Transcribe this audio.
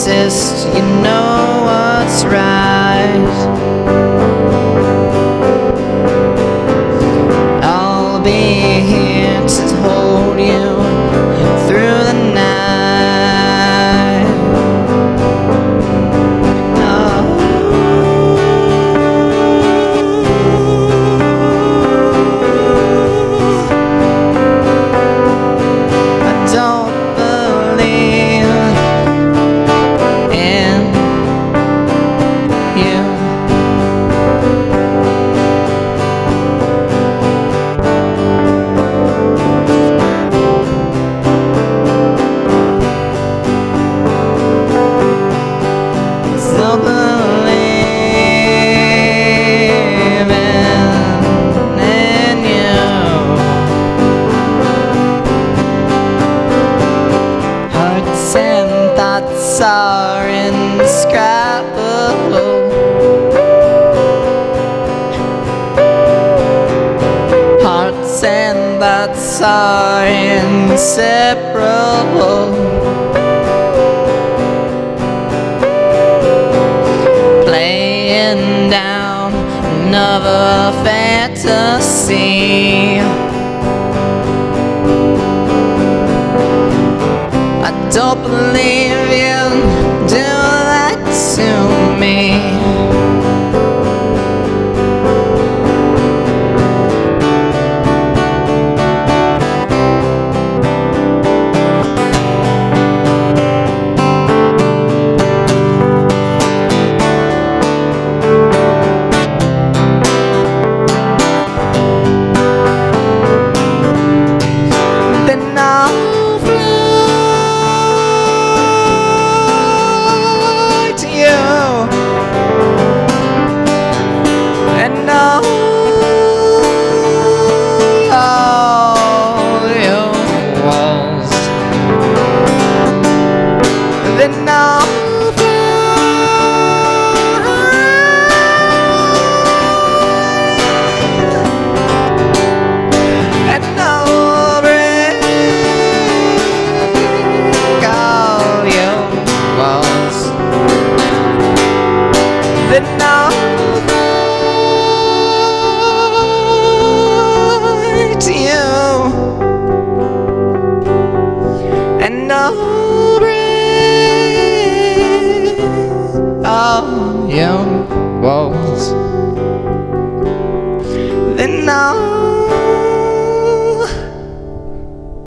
insist you know what's right. I'll be here to hold you through the night. I don't believe in you. Still believing in you. Hearts and thoughts are indescribable. Hearts and thoughts are inseparable. Playing down another fantasy. I don't believe you do that to me. Then I'll fly to you, and I'll call your walls. Then I'll and I'll break all your walls. Then I'll fly to you, and I'll break all your walls. Then I'll